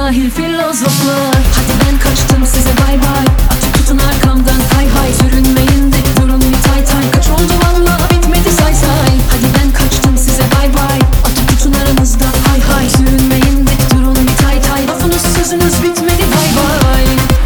cahil filozoflar. Hadi ben kaçtım size bay bay. Atıp tutun arkamdan hay hay. Sürünmeyin de durun bir tay tay. Kaç oldu valla bitmedi say say. Hadi ben kaçtım size bay bay. Atıp tutun aranızda hay hay. Sürünmeyin de durun bir tay tay. Lafınız sözünüz bitmedi bay bay.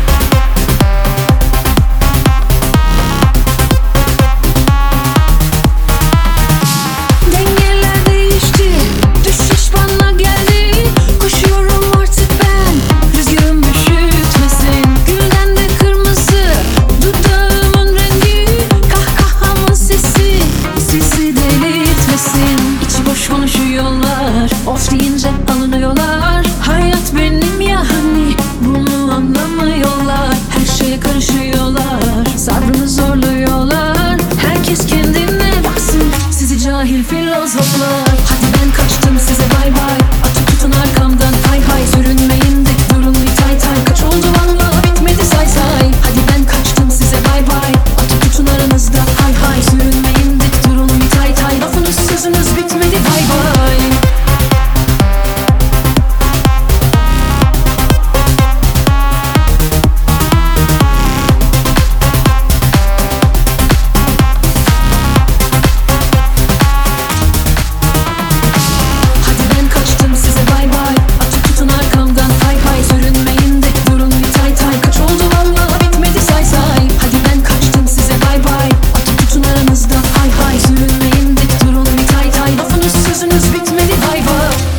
Dengeler değişti, düşüş bana geldi. Koşuyorum artık ben, rüzgarım üşütmesin. Gülden de kırmızı, dudağımın rengi. Kahkahamın sesi, sizi delirtmesin. İçi boş konuşuyorlar, of deyince alınıyorlar. Hayat benim ya hani, bunu anlamıyorlar. Her şeye karışıyorlar, sabrını zorluyorlar. Herkes kendine baksın, sizi cahil filozoflar. Hadi ben kaçtım size bay bay. Atıp tutun arkamdan hay hay. Sürünmeyin de durun bir tay tay. Kaç oldu valla bitmedi say say. Hadi ben kaçtım size bay bay. Atıp tutun aranızda hay hay. Sürünmeyin de durun bir tay tay. Lafınız sözünüz bitmedi bay bay. Hadi ben kaçtım size bay bay. Atıp tutun arkamdan hay hay. Sürünmeyin de durun bir tay tay. Kaç oldu valla bitmedi say say. Hadi ben kaçtım size bay bay. Atıp tutun aranızda hay hay. Sürünmeyin de durun bir tay tay. Lafınız sözünüz bitmedi bay bay.